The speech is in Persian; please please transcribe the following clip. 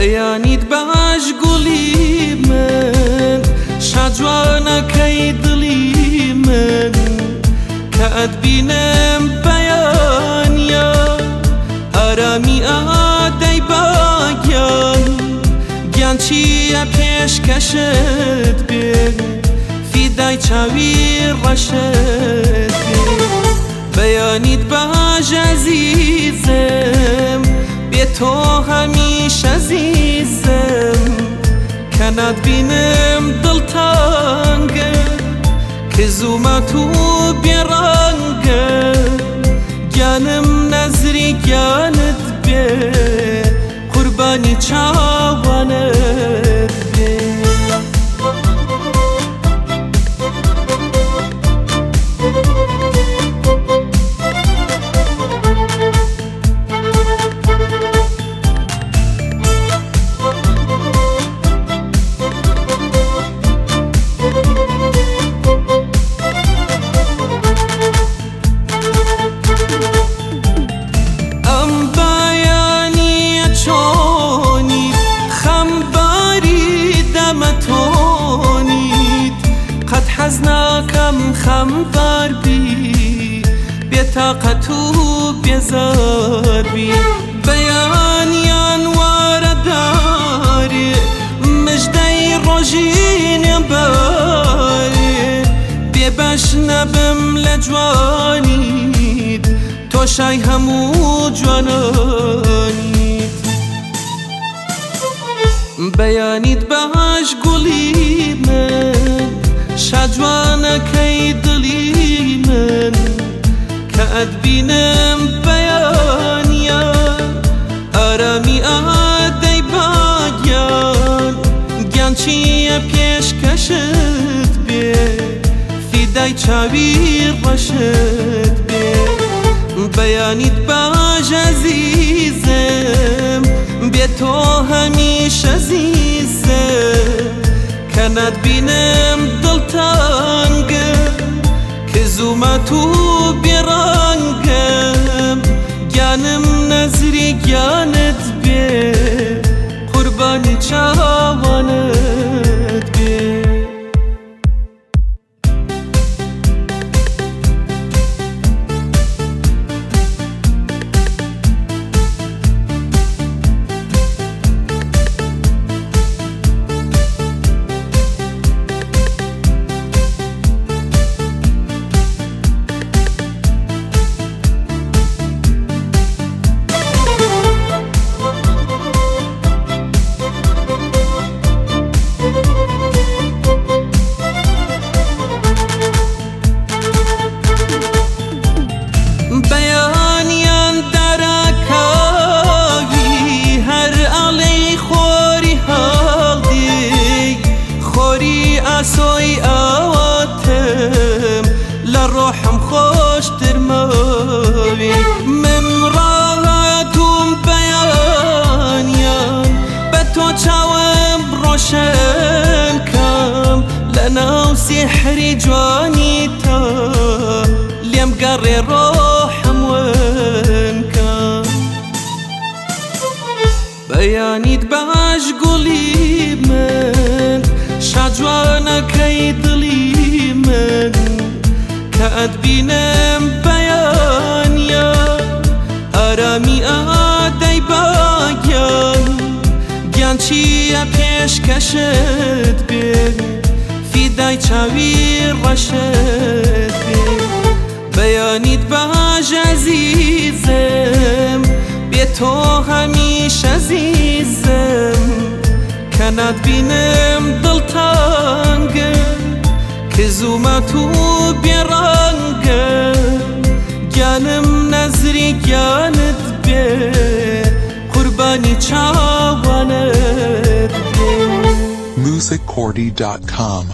بەیانیت باش گوڵی من شاجوانەکەی دڵی من کە ئەتبینم بەیانیا ئارامی ئادەی باگیان گیان چییە پێشکەشت بێ فیدای چاوی ڕەشت بێ بەیانیت باش عەزیزم بێ تۆ هەمیش عەزیزم کە ناتبینم دڵتانگە کە زوومەت و بێڕەنگە گیانم نەزری گیانت بێ قوربانی چاوانت بێ حەز ناکەم خەمبار بی بێتاقەت و بێزار بی بەیانیان وارەدارێ مژدەی ڕۆژی نێبارێ بێبەش نەبم لە جوانیت تۆشای هەموو جوانانیت بەیانیت باش گوڵی من شاجوانەکەی دڵی من کە ئەتبینم بەیانیا ئارامی ئادەی باگیان گیان چییە پێشکەشت بێ فیدای چاوی ڕەشت بێ بەیانیت باش عەزیزم بێ تۆ هەمیش عەزیزم کە ناتبینم دڵتانگە کە زوومەت و بێڕەنگە گیانم نەزری گیانت بێ قوربانی چاوانت بێ بەیانیان دەرەکاوی هەر ئەڵێی خۆری هەڵدی خۆری ئاسۆی ئاواتم لە ڕۆحم خۆشترمەوی من ڕاهاتوم بەیانیان بە تۆ چاوم ڕۆشن کەم لە ناو سیحری جوانی تە لێم گەڕێ ڕۆحم ونکەم بەیانیت باش گوڵی من شاجوانەکەی دڵی من کە ئەتبینم بەیانیا ئارامی ئادەی باگیان گیان چییە پێشکەشت بێ فیدای چاوی ڕەشت بێ بەیانیت باش عەزیزم بێ تۆ هەمیش عەزیزم کە ناتبینم دڵتانگە کە زوومەت و بێڕەنگە گیانم نەزری گیانت بێ قوربانی چاوانت بێ musiccordy.com